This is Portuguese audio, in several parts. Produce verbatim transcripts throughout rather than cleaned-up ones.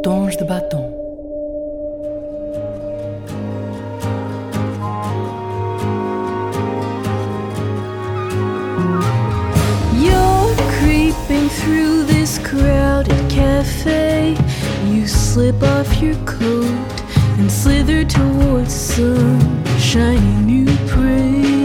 Tons de batom. You're creeping through this crowded cafe. You slip off your coat and slither towards some shiny new prey.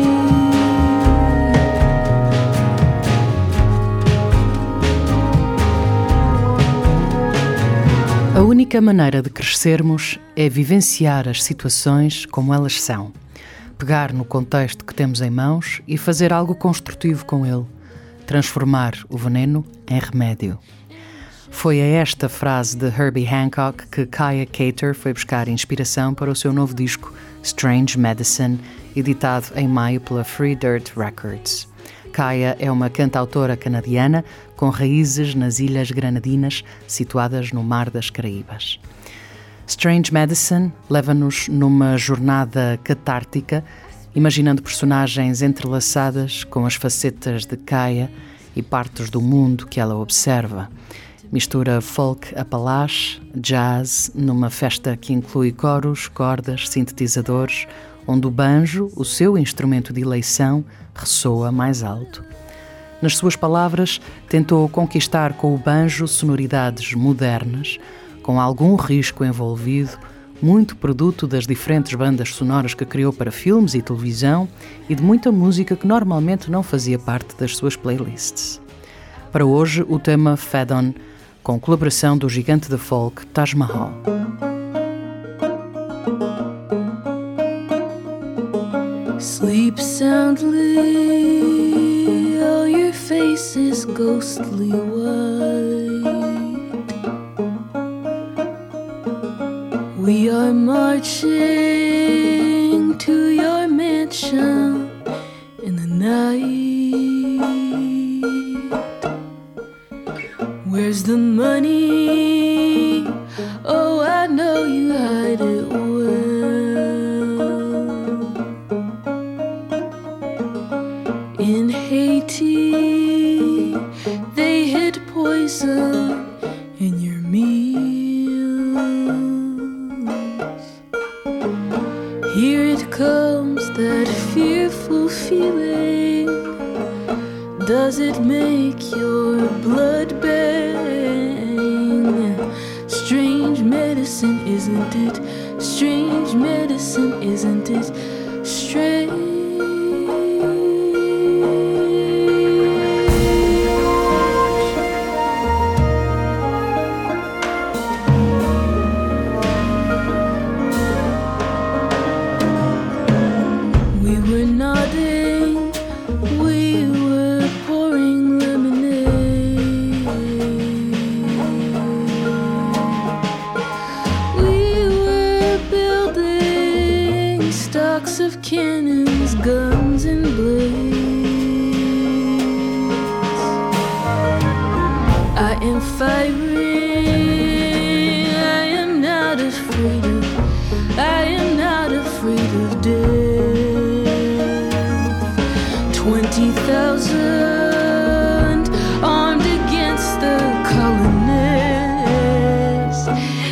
A única maneira de crescermos é vivenciar as situações como elas são, pegar no contexto que temos em mãos e fazer algo construtivo com ele, transformar o veneno em remédio. Foi a esta frase de Herbie Hancock que Kaya Cater foi buscar inspiração para o seu novo disco Strange Medicine, editado em maio pela Free Dirt Records. Kaya é uma cantautora canadiana com raízes nas Ilhas Granadinas, situadas no Mar das Caraíbas. Strange Medicine leva-nos numa jornada catártica, imaginando personagens entrelaçadas com as facetas de Kaya e partes do mundo que ela observa. Mistura folk apalache, jazz, numa festa que inclui coros, cordas, sintetizadores, onde o banjo, o seu instrumento de eleição, ressoa mais alto. Nas suas palavras, tentou conquistar com o banjo sonoridades modernas, com algum risco envolvido, muito produto das diferentes bandas sonoras que criou para filmes e televisão e de muita música que normalmente não fazia parte das suas playlists. Para hoje, o tema Fed On, com colaboração do gigante de folk Taj Mahal. Sleep soundly, oh your face is ghostly white. We are marching to your mansion in the night. Where's the money? Oh, I know you hide it well. In Haiti, they hid poison in your meals. Here it comes, that fearful feeling. Does it make your blood bang? Strange medicine, isn't it? Strange medicine, isn't it? Strange. We were nodding, we were pouring lemonade. We were building stocks of cannons, guns and blades. I am firing, I am not afraid of, I am not afraid of death. Twenty thousand armed against the colonists.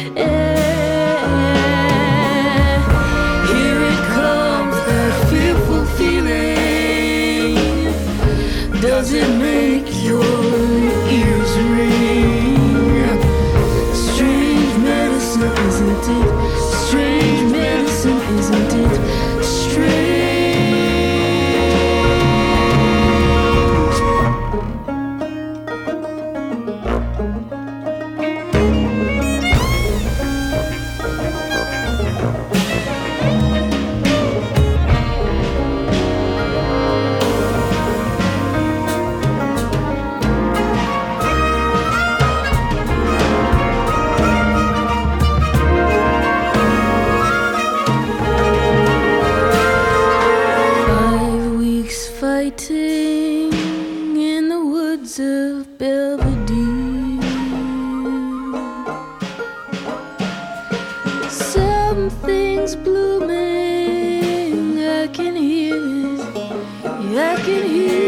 Eh, here it comes, that fearful feeling. Does it make your ears ring? Strange medicine, isn't it? Strange medicine, isn't it? Strange. Fighting in the woods of Belvedere. Something's blooming, I can hear it, I can hear